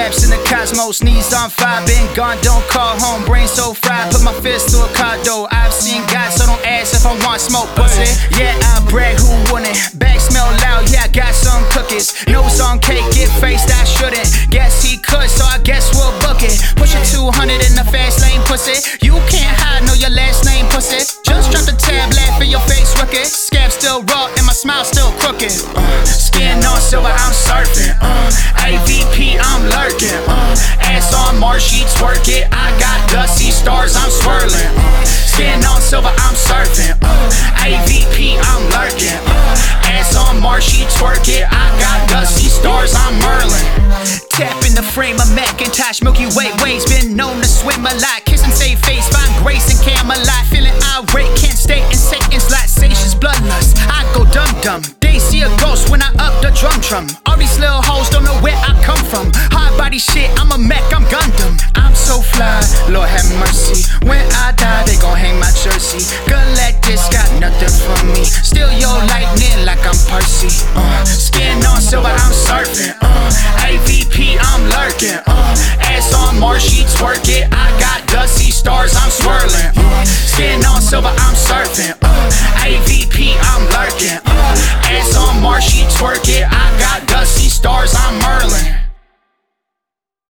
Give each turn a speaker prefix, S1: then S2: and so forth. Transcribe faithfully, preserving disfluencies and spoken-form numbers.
S1: traps in the cosmos, knees on fire, been gone, don't call home, brain so fried, put my fist through a car door. I've seen God, so don't ask if I want smoke, pussy. Yeah, I brag, who wouldn't? Bag smell loud, yeah, I got some cookies. Nose on cake, get faced, I shouldn't. Guess he could, so I guess we'll book it. Push a two hundred in the fast lane, pussy. You can't hide, know your last name, pussy. Just drop the tab, laugh in your face, rookie. Scab still raw, and my smile still crooked. Uh, skin on silver, I'm surfing. Uh, A V P, I'm lurking. Uh, ass on Marshy, twerk it. I got dusty stars, I'm swirling. Uh, skin on silver, I'm surfing. Uh, A V P, I'm lurking. Uh, ass on Marshy, twerk it. I got dusty stars, I'm Merlin. Tap in the frame of Macintosh, Milky Way waves, been known to swim a lot. Kiss and save face, find grace in Camelot. Feeling irate, can't stay in Satan's lot. Satious bloodlust, I go dum dum. They see a ghost when I up the drum drum. All these little hoes don't know where I come from. Hard body shit, I'm a mech, I'm Gundam. I'm so fly, Lord have mercy. When I die, they gon' hang my jersey. Galactus got nothing for me. Steal your lightning like I'm Percy. Uh, skin on silver, I'm surfing. Uh, A V P, I'm lurking. Uh, ass on Marshy, twerk it. I got dusty stars, I'm swirling. Uh, skin on silver, I'm surfing. Uh,